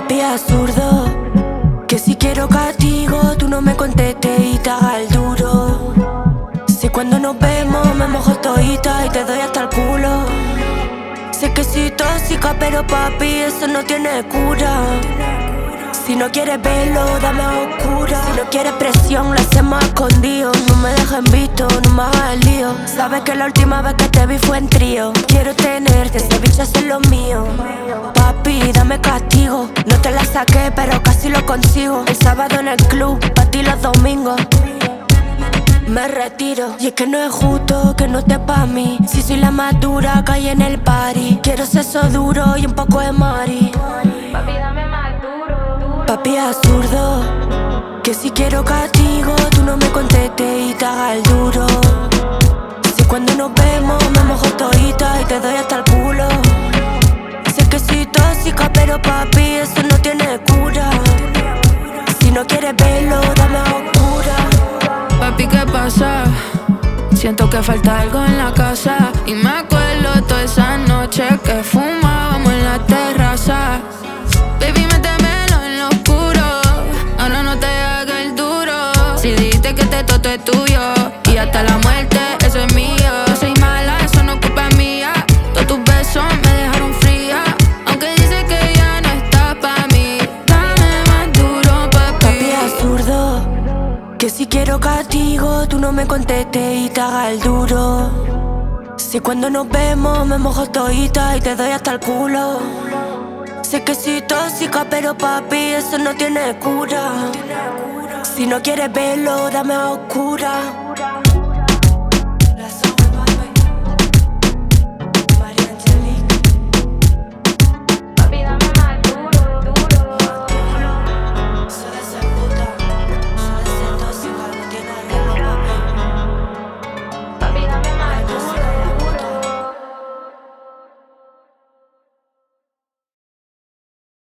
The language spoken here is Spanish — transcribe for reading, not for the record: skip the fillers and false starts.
Papi absurdo, que si quiero castigo, tú no me contestes y te hagas el duro. Si cuando nos vemos me mojo todita y te doy hasta el culo. Sé que soy tóxica, pero papi, eso no tiene cura. Si no quieres verlo, dame a oscura. Si no quieres presión, lo hacemos escondido. No me dejes visto, no me hagas el lío. Sabes que la última vez que te vi fue en trío. Quiero tenerte, ese bicho es lo mío. Papi, dame castigo. No te la saqué, pero casi lo consigo. El sábado en el club, pa' ti los domingos me retiro. Y es que no es justo que no esté pa' mí. Si soy la más dura que hay en el party. Quiero sexo duro y un poco de mari. Papi, dame más duro. Papi absurdo, que si quiero castigo, tú no me contestes y te hagas el duro. Si cuando nos vemos me mojo todita y te doy hasta el culo. Sé que soy tóxica, pero papi, eso no tiene cura. Si no quieres verlo, dame a oscura. Papi, ¿qué pasa? Siento que falta algo en la casa. Y me acuerdo toda esa noche que fumábamos en la terraza. Baby, métemelo en lo oscuro. Ahora no te hagas el duro. Si dijiste que todo es tuyo y hasta la muerte, eso es mío. No soy mala, eso no es culpa mía. Todos tus besos me dejaron fría. Aunque dices que ya no estás pa' mí. Dame más duro, papi. Papi absurdo, que si quiero castigo, tú no me contestes y te hagas el duro. Si cuando nos vemos me mojo todita y te doy hasta el culo. Sé que soy tóxica, pero papi, eso no tiene cura. Si no quieres verlo, dame a oscura.